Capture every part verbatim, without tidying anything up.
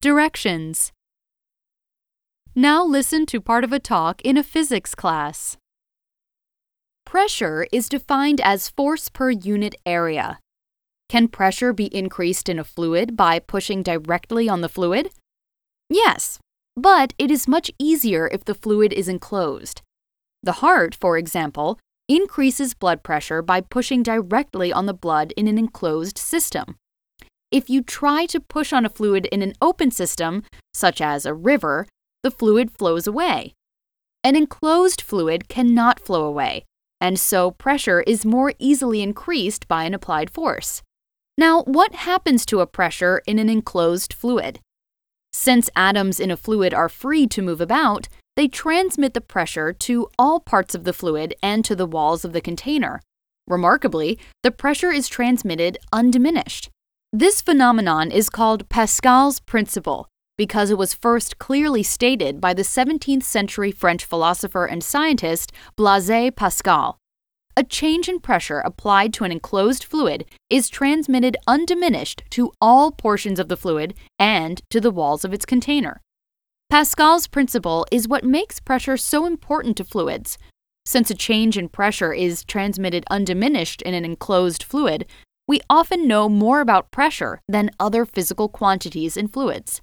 Directions. Now listen to part of a talk in a physics class. Pressure is defined as force per unit area. Can pressure be increased in a fluid by pushing directly on the fluid? Yes, but it is much easier if the fluid is enclosed. The heart, for example, increases blood pressure by pushing directly on the blood in an enclosed system. If you try to push on a fluid in an open system, such as a river, the fluid flows away. An enclosed fluid cannot flow away, and so pressure is more easily increased by an applied force. Now, what happens to a pressure in an enclosed fluid? Since atoms in a fluid are free to move about, they transmit the pressure to all parts of the fluid and to the walls of the container. Remarkably, the pressure is transmitted undiminished. This phenomenon is called Pascal's principle because it was first clearly stated by the seventeenth century French philosopher and scientist Blaise Pascal. A change in pressure applied to an enclosed fluid is transmitted undiminished to all portions of the fluid and to the walls of its container. Pascal's principle is what makes pressure so important to fluids. Since a change in pressure is transmitted undiminished in an enclosed fluid, we often know more about pressure than other physical quantities in fluids.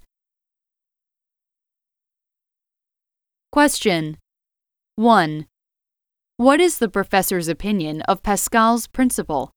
Question. one. What is the professor's opinion of Pascal's principle?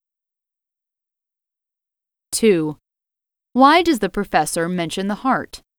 two. Why does the professor mention the heart?